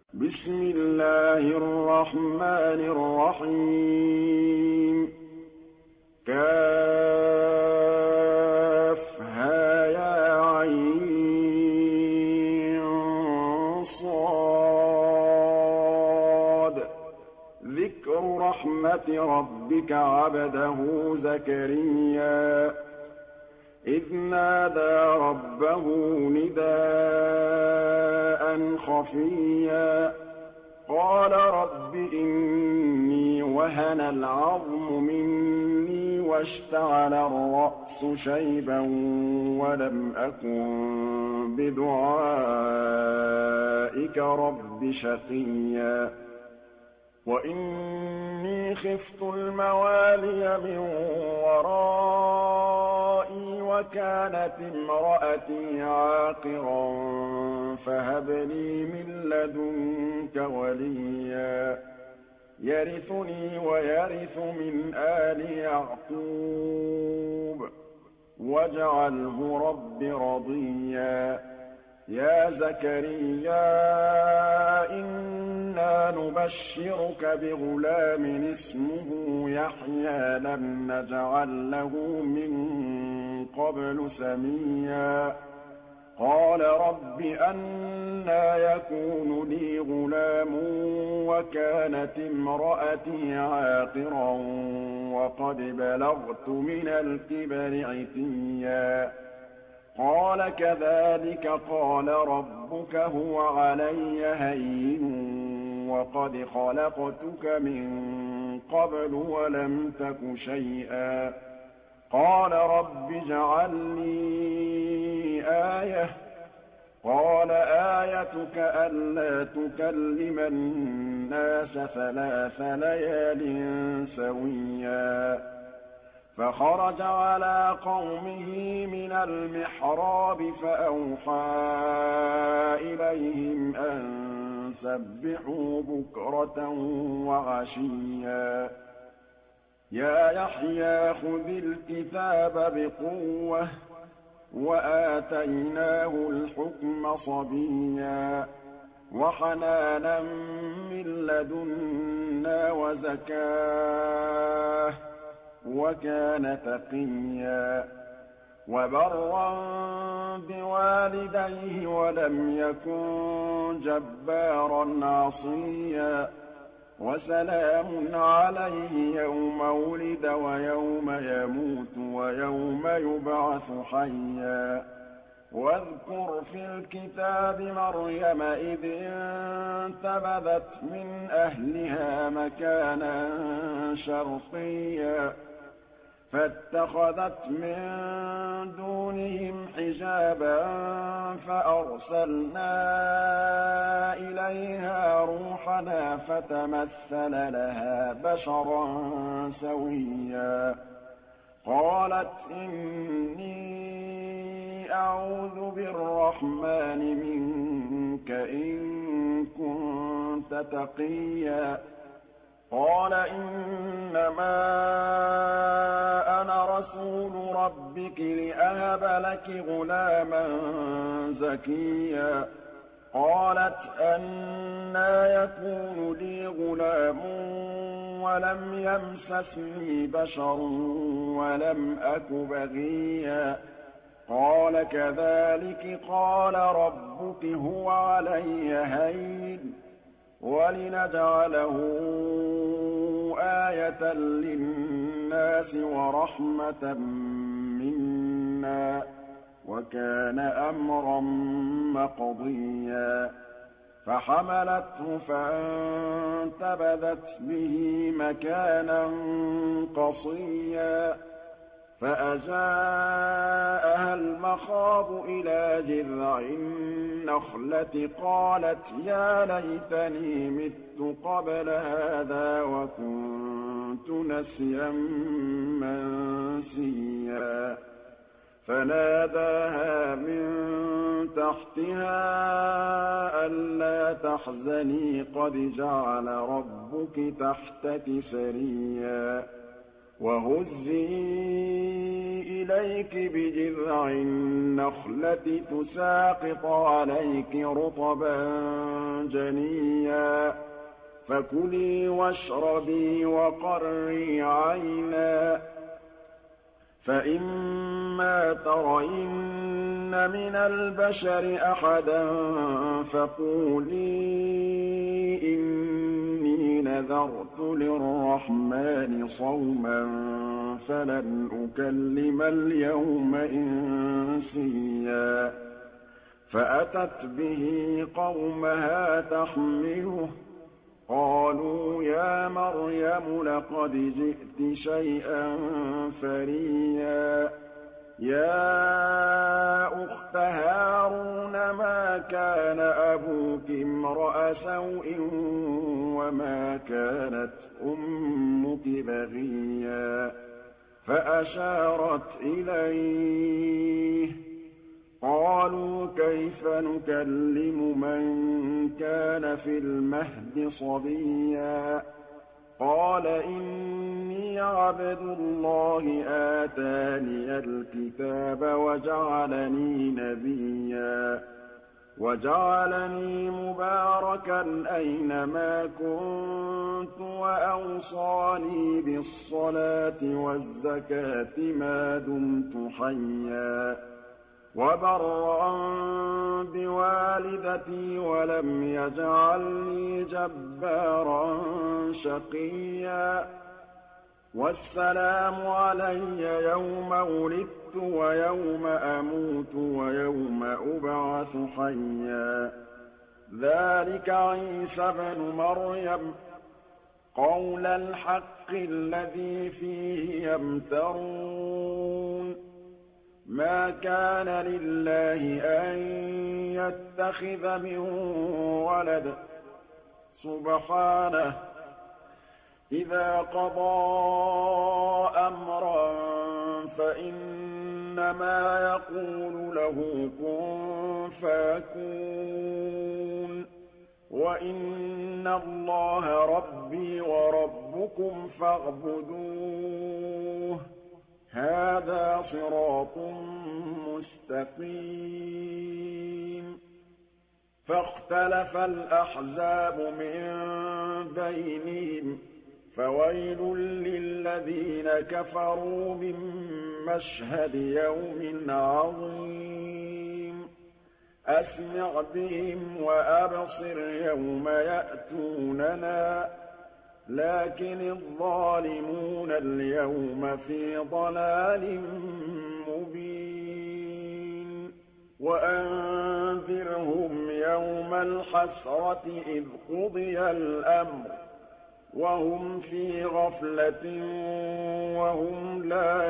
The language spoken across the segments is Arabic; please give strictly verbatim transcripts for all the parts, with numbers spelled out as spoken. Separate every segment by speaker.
Speaker 1: بسم الله الرحمن الرحيم كهيعص صاد ذكر رحمة ربك عبده زكريا إذ نادى ربه نداء خفيا قال رب إني وهن العظم مني واشتعل الرأس شيبا ولم أكن بدعائك رب شقيا وإني خفت الموالي من ورائي وكانت امرأتي عاقرا فهب لي من لدنك وليا يرثني ويرث من آل يعقوب واجعله رب رضيا يا زكريا إنا نبشرك بغلام اسمه يحيى لم نجعل له من قبل سميا قال رب أنى يكون لي غلام وكانت امرأتي عاقرا وقد بلغت من الكبر عتيا قال كذلك قال ربك هو علي هين وقد خلقتك من قبل ولم تك شيئا قال رب اجعل لي آية قال آيتك ألا تكلم الناس ثلاث ليال سويا فخرج على قومه من المحراب فأوحى إليهم أن سبحوا بكرة وعشيا يا يحيى خذ الكتاب بقوة وآتيناه الحكم صبيا وحنانا من لدنا وزكاه وكان تقيا وبرا بوالديه ولم يكن جبارا عصيا وسلام عليه يوم ولد ويوم يموت ويوم يبعث حيا واذكر في الكتاب مريم إذ انتبذت من أهلها مكانا شرقيا فاتخذت من دونهم حجابا فأرسلنا إليها روحنا فتمثل لها بشرا سويا قالت إني أعوذ بالرحمن منك إن كنت تقيا قال إنما أنا رسول ربك لأهب لك غلاما زكيا قالت أنى يكون لي غلام ولم يمسسني بشر ولم أك بغيا قال كذلك قال ربك هو علي هين ولنجعله آية للناس ورحمة منا وكان أمرا مقضيا فحملته فانتبذت به مكانا قصيا فأجاءها المخاض إلى جذع النخلة قالت يا ليتني مت قبل هذا وكنت نسيا منسيا فناداها من تحتها ألا تحزني قد جعل ربك تحتك سريا وَهُزِّي إِلَيْكِ بِجِذْعِ النَّخْلَةِ تُسَاقِطْ عَلَيْكِ رُطَبًا جَنِيًّا فَكُلِي وَاشْرَبِي وَقَرِّي عَيْنًا فَإِمَّا تَرَيِنَّ مِنَ الْبَشَرِ أَحَدًا فَقُولِي إِنِّي نَذَرْتُ لِلرَّحْمَٰنِ صَوْمًا فَلَنْ أُكَلِّمَ الْيَوْمَ إِنسِيًّا فَأَتَتْ بِهِ قَوْمَهَا تَحْمِلُهُ قَالُوا يَا مَرْيَمُ لَقَدْ جِئْتِ شَيْئًا فَرِيًّا يَا أُخْتَ هَارُونَ مَا كَانَ أَبُوكِ امْرَأَ سَوْءٍ وَمَا كَانَتْ أُمُّكِ بَغِيًّا فَأَشَارَتْ إِلَيْهِ قَالُوا كَيْفَ نُكَلِّمُ مَن كَانَ فِي الْمَهْدِ صَبِيًّا قَالَ إِنِّي عَبْدُ اللَّهِ آتَانِيَ الْكِتَابَ وَجَعَلَنِي نَبِيًّا وَجَعَلَنِي مُبَارَكًا أَيْنَمَا كُنتُ وَأَوْصَانِي بِالصَّلَاةِ وَالزَّكَاةِ مَا دُمْتُ حَيًّا وَبَرًّا بِوَالِدَتِي وَلَمْ يَجْعَلْنِي جَبَّارًا شَقِيًّا وَالسَّلَامُ عَلَيَّ يَوْمَ وُلِدتُّ وَيَوْمَ أَمُوتُ وَيَوْمَ أُبْعَثُ حَيًّا ذَٰلِكَ عِيسَى ابْنُ مَرْيَمَ قَوْلَ الْحَقِّ الَّذِي فِيهِ يَمْتَرُونَ مَا كَانَ لِلَّهِ أَن يَتَّخِذَ مِن وَلَدٍ ۖ سُبْحَانَهُ ۖ إِذَا قَضَىٰ أَمْرًا فَإِنَّمَا يَقُولُ لَهُ كُن فَيَكُونُ ۚ وَإِنَّ اللَّهَ رَبِّي وَرَبُّكُمْ فَاعْبُدُوهُ ۚ هَٰذَا صِرَاطٌ مُّسْتَقِيمٌ فَاخْتَلَفَ الْأَحْزَابُ مِن بَيْنِهِمْ ۖ فَوَيْلٌ لِّلَّذِينَ كَفَرُوا مِن مَّشْهَدِ يَوْمٍ عَظِيمٍ أَسْمِعْ بِهِمْ وَأَبْصِرْ يَوْمَ يَأْتُونَنَا لَٰكِنِ الظَّالِمُونَ الْيَوْمَ فِي ضَلَالٍ مُّبِينٍ وَأَنذِرْهُمْ يَوْمَ الْحَسْرَةِ إِذْ قُضِيَ الْأَمْرُ وَهُمْ فِي غَفْلَةٍ وَهُمْ لَا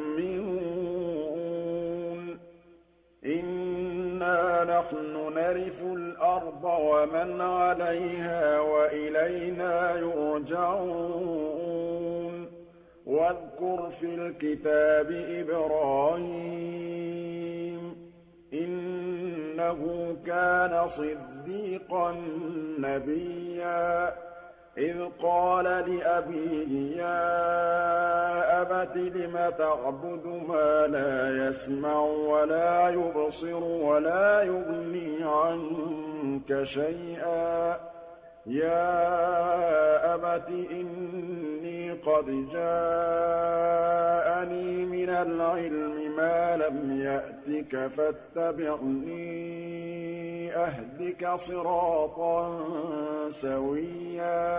Speaker 1: يُؤْمِنُونَ إِنَّا نَحْنُ نَرِثُ الْأَرْضَ وَمَنْ عَلَيْهَا وَإِلَيْنَا يُرْجَعُونَ وَاذْكُرْ فِي الْكِتَابِ إِبْرَاهِيمَ إِنَّهُ كَانَ صِدِّيقًا نَّبِيًّا إِذْ قَالَ لِأَبِيهِ يَا أَبَتِ لِمَ تَعْبُدُ مَا لَا يَسْمَعُ وَلَا يُبْصِرُ وَلَا يُغْنِي عَنكَ شَيْئًا يَا أَبَتِ إِنِّي قَدْ جَاءَنِي مِنَ الْعِلْمِ مَا لَمْ يَأْتِكَ فَاتَّبِعْنِي أَهْدِكَ صِرَاطًا سَوِيًّا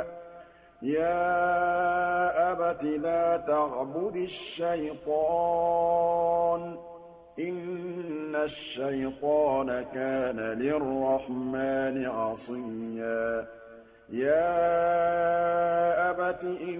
Speaker 1: يَا أَبَتِ لَا تَعْبُدِ الشَّيْطَانَ ۖ إِنَّ الشَّيْطَانَ كَانَ لِلرَّحْمَٰنِ عَصِيًّا يَا أَبَتِ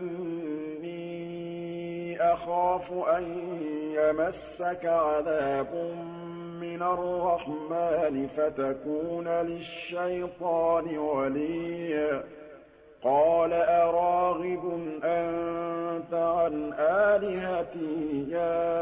Speaker 1: إِنِّي أَخَافُ أَن يَمَسَّكَ عَذَابٌ مِّنَ الرَّحْمَٰنِ فَتَكُونَ لِلشَّيْطَانِ وَلِيًّا قَالَ أَرَاغِبٌ أَنتَ عَنْ آلِهَتِي يَا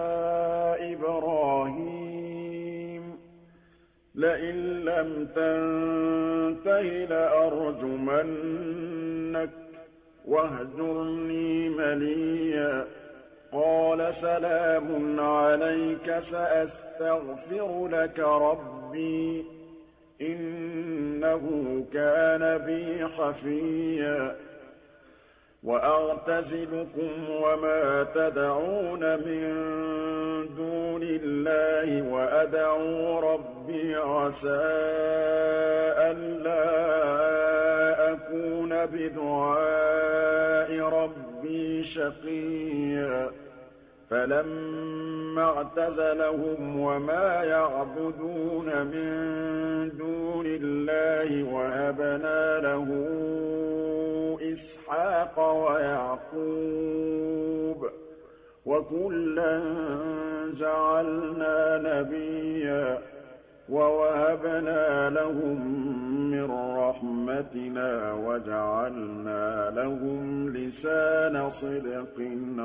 Speaker 1: إِبْرَاهِيمُ لَئِن لَّمْ تَنتَهِ لَأَرْجُمَنَّكَ واهجرني مليا قال سلام عليك سأستغفر لك ربي إنه كان بي حفيا وأعتزلكم وما تدعون من دون الله وأدعو ربي عسى ألا أكون بدعاء ربي شقيا فلما اعتزلهم وما يعبدون من دون الله وهبنا له إسحاق ويعقوب وكلا جعلنا نبيا ووهبنا لهم من رحمتنا وجعلنا لهم لسان صدق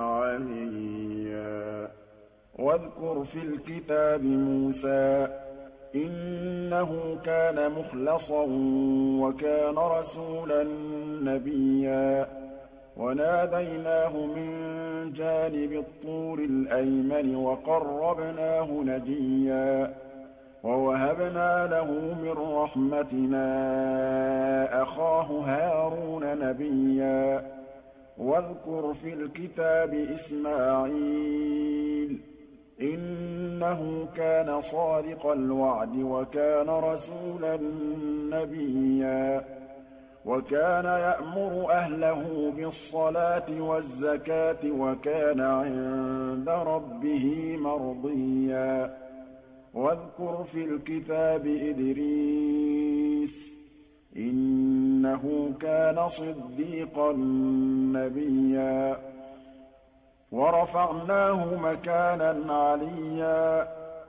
Speaker 1: عليا واذكر في الكتاب موسى إنه كان مخلصا وكان رسولا نبيا وناديناه من جانب الطور الأيمن وقربناه نجيا ووهبنا له من رحمتنا أخاه هارون نبيا واذكر في الكتاب إسماعيل إنه كان صادق الوعد وكان رسولا نبيا وكان يأمر أهله بالصلاة والزكاة وكان عند ربه مرضيا واذكر في الكتاب إدريس إنه كان صديقا نبيا ورفعناه مكانا عليا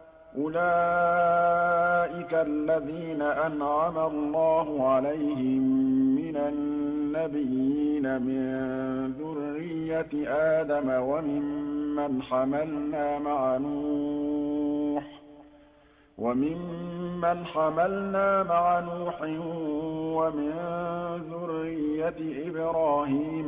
Speaker 1: أولئك الذين أنعم الله عليهم من النبيين من ذرية آدم وممن حملنا مع نوح وممن حملنا مع نوح ومن ذرية إبراهيم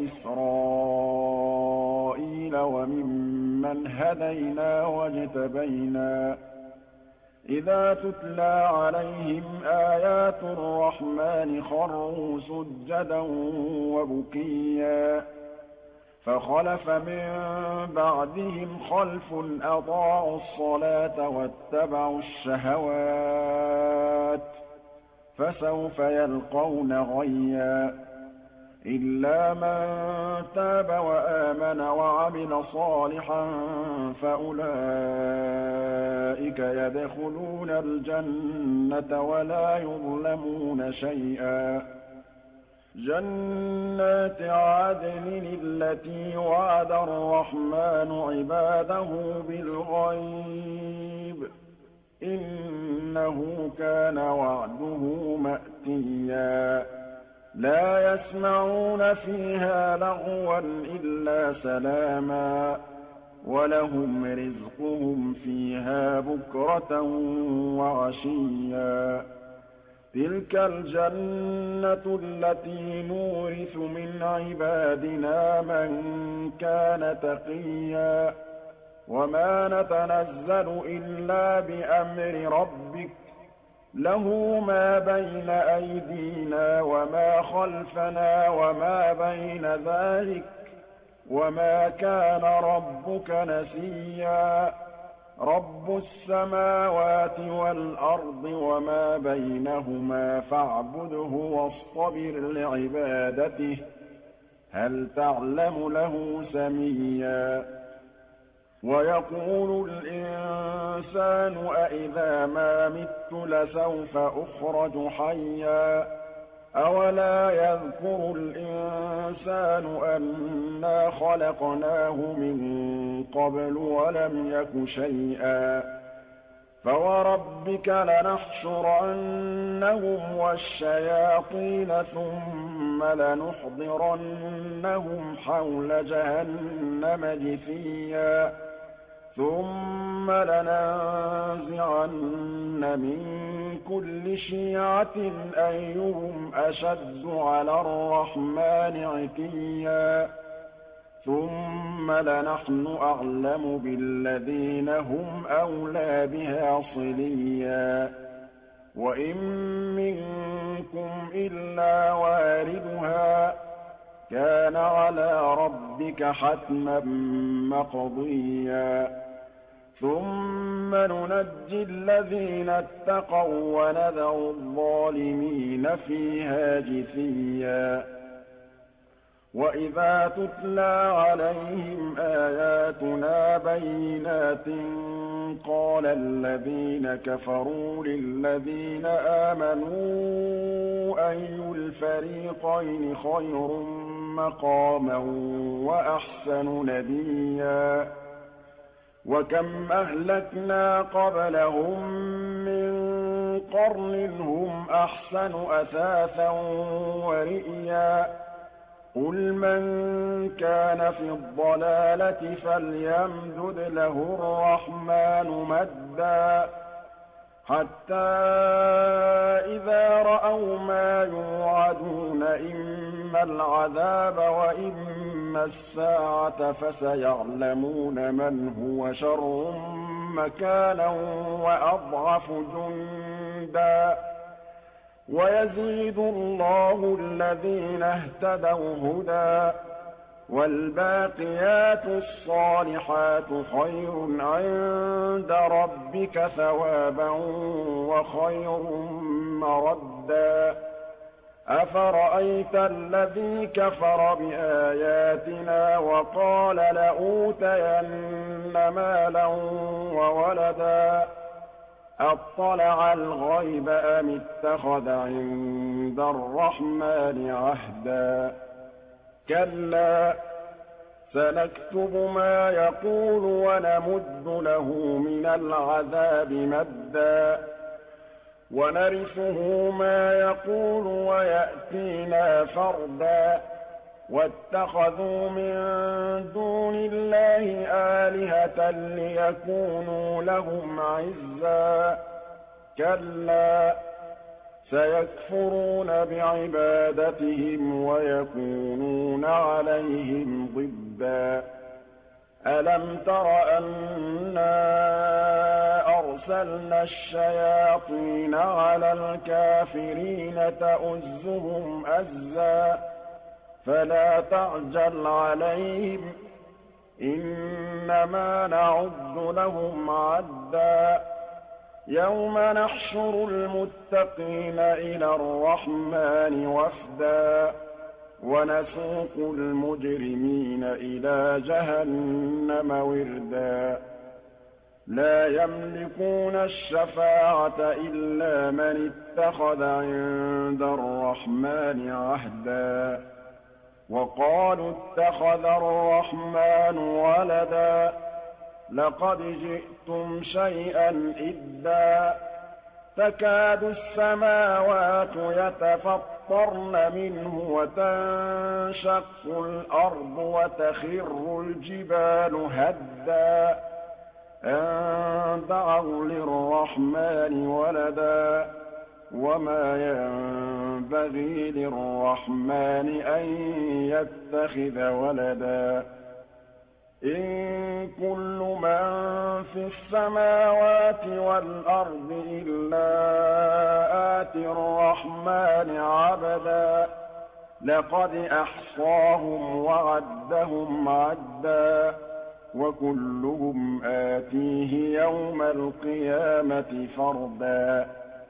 Speaker 1: وإسرائيل وممن هدينا واجتبينا إذا تتلى عليهم آيات الرحمن خروا سجدا وبكيا فخلف من بعدهم خلف أضاعوا الصلاة واتبعوا الشهوات فسوف يلقون غيا إلا من تاب وآمن وعمل صالحا فأولئك يدخلون الجنة ولا يظلمون شيئا جنات عدن التي وعد الرحمن عباده بالغيب إنه كان وعده مأتيا لا يسمعون فيها لغوا إلا سلاما ولهم رزقهم فيها بكرة وعشيا تلك الجنة التي نورث من عبادنا من كان تقيا وما نتنزل إلا بأمر ربك له ما بين أيدينا وما خلفنا وما بين ذلك وما كان ربك نسيا رب السماوات والأرض وما بينهما فاعبده واصطبر لعبادته هل تعلم له سميا ويقول الإنسان أإذا ما مت لسوف أخرج حيا أولا يذكر الإنسان أنا خلقناه من قبل ولم يك شيئا فوربك لنحشرنهم والشياطين ثم لنحضرنهم حول جهنم جثيا ثُمَّ لَنَنزِعَنَّ مِن كُلِّ شِيعَةٍ أَيُّهُمْ أَشَدُّ عَلَى الرَّحْمَٰنِ عِتِيًّا ثُمَّ لَنَحْنُ أَعْلَمُ بِالَّذِينَ هُمْ أَوْلَىٰ بِهَا صِلِيًّا ۚ وَإِن مِّنكُمْ إِلَّا وَارِدُهَا ۚ كَانَ عَلَىٰ رَبِّكَ حَتْمًا مَّقْضِيًّا ثُمَّ نُنَجِّي الَّذِينَ اتَّقَوا وَّنَذَرُ الظَّالِمِينَ فِيهَا جِثِيًّا وَإِذَا تُتْلَىٰ عَلَيْهِمْ آيَاتُنَا بَيِّنَاتٍ قَالَ الَّذِينَ كَفَرُوا لِلَّذِينَ آمَنُوا أَيُّ الْفَرِيقَيْنِ خَيْرٌ مَّقَامًا وَأَحْسَنُ نَدِيًّا وَكَمْ أَهْلَكْنَا قَبْلَهُم مِّن قَرْنٍ هُمْ أَحْسَنُ أَثَاثًا وَرِئْيًا قُلْ مَن كَانَ فِي الضَّلَالَةِ فَلْيَمْدُدْ لَهُ الرَّحْمَٰنُ مَدًّا حَتَّىٰ إِذَا رَأَوْا مَا يُوعَدُونَ إِمَّا الْعَذَابَ وَإِمَّا السَّاعَةَ فَسَيَعْلَمُونَ مَنْ هُوَ شَرٌّ مَّكَانًا وَأَضْعَفُ جُندًا وَيَزِيدُ اللَّهُ الَّذِينَ اهْتَدَوْا هُدًى ۗ وَالْبَاقِيَاتُ الصَّالِحَاتُ خَيْرٌ عِندَ رَبِّكَ ثَوَابًا وَخَيْرٌ مَّرَدًّا أَفَرَأَيْتَ الَّذِي كَفَرَ بِآيَاتِنَا وَقَالَ لَأُوتَيَنَّ مَالًا وَوَلَدًا أَطَّلَعَ الْغَيْبَ أَمِ اتَّخَذَ عِندَ الرَّحْمَٰنِ عَهْدًا كَلَّا سَنَكْتُبُ مَا يَقُولُ وَنَمُدُّ لَهُ مِنَ الْعَذَابِ مَدًّا وَنَرِثُهُ مَا يَقُولُ وَيَأْتِينَا فَرْدًا وَاتَّخَذُوا مِن دُونِ اللَّهِ آلِهَةً لِّيَكُونُوا لَهُمْ عِزًّا كَلَّا سَيَكْفُرُونَ بِعِبَادَتِهِمْ وَيَكُونُونَ عَلَيْهِمْ ضِدًّا أَلَمْ تَرَ أَنَّا أَرْسَلْنَا الشَّيَاطِينَ عَلَى الْكَافِرِينَ تَؤُزُّهُمْ أَزًّا فَلَا تَعْجَلْ عَلَيْهِمْ ۖ إِنَّمَا نَعُدُّ لَهُمْ عَدًّا يَوْمَ نَحْشُرُ الْمُتَّقِينَ إِلَى الرَّحْمَٰنِ وَفْدًا وَنَسُوقُ الْمُجْرِمِينَ إِلَىٰ جَهَنَّمَ وِرْدًا لَّا يَمْلِكُونَ الشَّفَاعَةَ إِلَّا مَنِ اتَّخَذَ عِندَ الرَّحْمَٰنِ عَهْدًا وَقَالُوا اتَّخَذَ الرَّحْمَٰنُ وَلَدًا لَّقَدْ جِئْتُمْ شَيْئًا إِدًّا تَكَادُ السَّمَاوَاتُ يَتَفَطَّرْنَ مِنْهُ وَتَنشَقُّ الْأَرْضُ وَتَخِرُّ الْجِبَالُ هَدًّا أَن دَعَوْا لِلرَّحْمَٰنِ وَلَدًا وَمَا يَنبَغِي لِلرَّحْمَٰنِ أَن يَتَّخِذَ وَلَدًا إِن كُلُّ مَن فِي السَّمَاوَاتِ وَالْأَرْضِ إِلَّا آتِي الرَّحْمَٰنِ عَبْدًا لَّقَدْ أَحْصَاهُمْ وَعَدَّهُمْ عَدًّا وَكُلُّهُمْ آتِيهِ يَوْمَ الْقِيَامَةِ فَرْدًا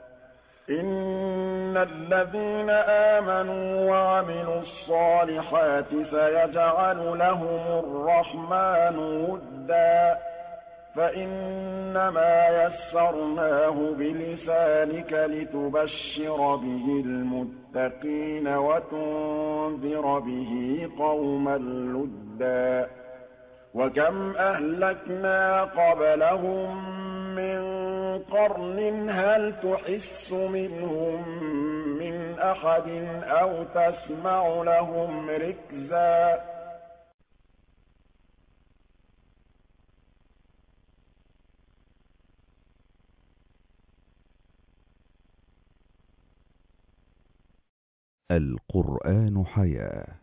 Speaker 1: إِنَّ الَّذِينَ آمَنُوا وَعَمِلُوا الصَّالِحَاتِ سَيَجْعَلُ لَهُمُ الرَّحْمَٰنُ وُدًّا فَإِنَّمَا يَسَّرْنَاهُ بِلِسَانِكَ لِتُبَشِّرَ بِهِ الْمُتَّقِينَ وَتُنذِرَ بِهِ قَوْمًا لُّدًّا وَكَمْ أَهْلَكْنَا قَبْلَهُم مِّن قَرْنٍ هَلْ تُحِسُّ مِنْهُم مِّنْ أَحَدٍ أَوْ تَسْمَعُ لَهُمْ رِكْزًا
Speaker 2: القرآن حياة.